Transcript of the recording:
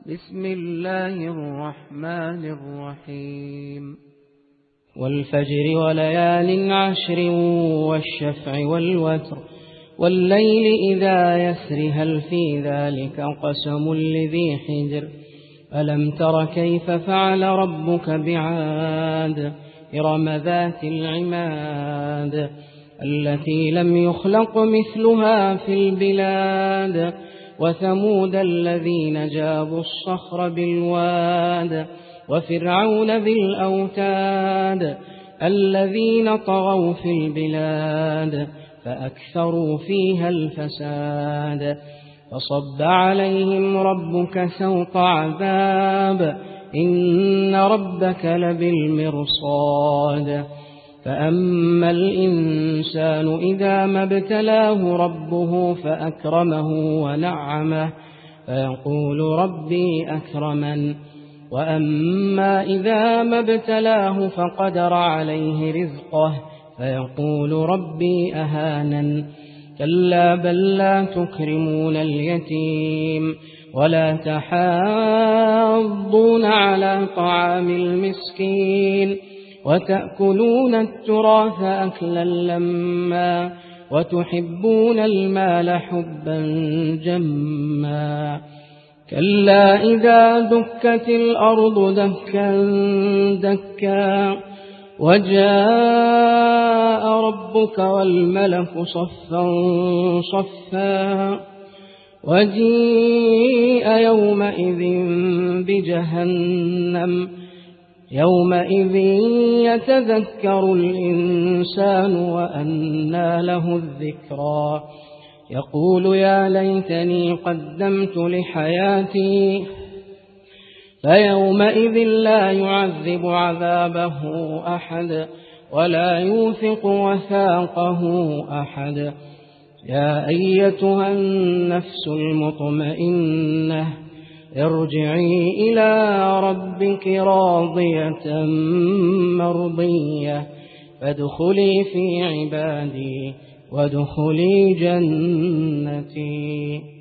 بسم الله الرحمن الرحيم والفجر وليال عشر والشفع والوتر والليل إذا يسر هل في ذلك قسم لذي حجر ألم تر كيف فعل ربك بعاد إرم ذات العماد التي لم يخلق مثلها في البلاد وثمود الذين جابوا الصخر بالواد وفرعون ذي الأوتاد الذين طغوا في البلاد فأكثروا فيها الفساد فصب عليهم ربك سوط عذاب إن ربك لبالمرصاد فأما الإنسان إذا ما ابتلاه ربه فأكرمه ونعمه فيقول ربي أكرمن وأما إذا ما ابتلاه فقدر عليه رزقه فيقول ربي أهانن كلا بل لا تكرمون اليتيم ولا تحاضون على طعام المسكين وتأكلون التراث أكلا لما وتحبون المال حبا جما كلا إذا دكت الأرض دكا دكا وجاء ربك والملك صفا صفا وجيء يومئذ بجهنم يومئذ يتذكر الإنسان وأنى له الذكرى يقول يا ليتني قدمت لحياتي فيومئذ لا يعذب عذابه أحد ولا يوثق وثاقه أحد يا أيتها النفس المطمئنة ارجعي إلى ربك راضية مرضية فادخلي في عبادي وادخلي جنتي.